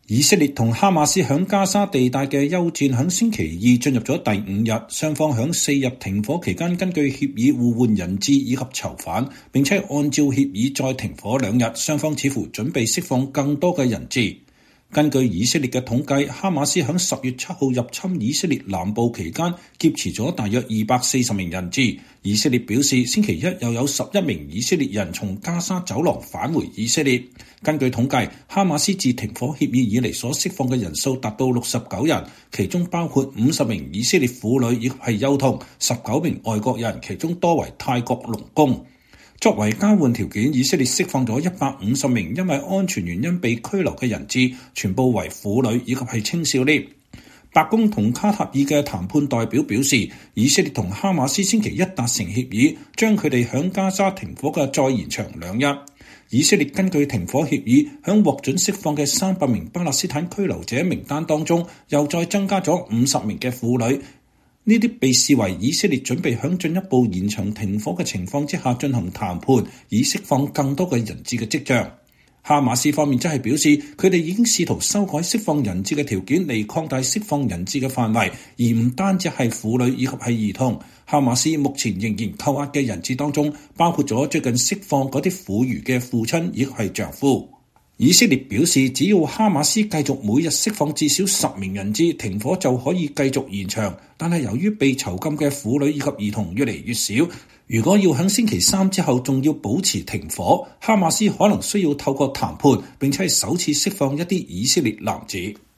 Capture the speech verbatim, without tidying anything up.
以色列同哈馬斯響加沙地帶嘅休戰響星期二進入咗第五日，雙方響四日停火期間根據協議互換人質以及囚犯，並且按照協議再停火兩日，雙方似乎準備釋放更多嘅人質。根據以色列嘅統計，哈馬斯響十月七號入侵以色列南部期間劫持咗大約二百四十名人質。以色列表示，星期一又有十一名以色列人從加沙走廊返回以色列。根據統計，哈馬斯自停火協議以嚟所釋放嘅人數達到六十九人，其中包括五十名以色列婦女以及係幼童，十九名外國人，其中多為泰國農工。作為交換條件，以色列釋放咗一百五十名因為安全原因被拘留嘅人質，全部為婦女以及係青少年。白宮同卡塔爾嘅談判代表表示，以色列同哈馬斯星期一達成協議，將佢哋響加沙停火嘅再延長兩日。以色列根據停火協議，響獲准釋放嘅三百名巴勒斯坦拘留者名單當中，又再增加咗五十名嘅婦女。呢啲被視為以色列準備響進一步延長停火嘅情況之下進行談判，以釋放更多嘅人質嘅跡象。哈馬斯方面則係表示，佢哋已經試圖修改釋放人質嘅條件嚟擴大釋放人質嘅範圍，而唔單止係婦女以及係兒童。哈馬斯目前仍然扣押嘅人質當中，包括咗最近釋放嗰啲婦孺嘅父親以及係丈夫。以色列表示，只要哈馬斯繼續每日釋放至少十名人質，停火就可以繼續延長。但係由於被囚禁嘅婦女以及兒童越嚟越少，如果要喺星期三之後仲要保持停火，哈馬斯可能需要透過談判，並且係首次釋放一啲以色列男子。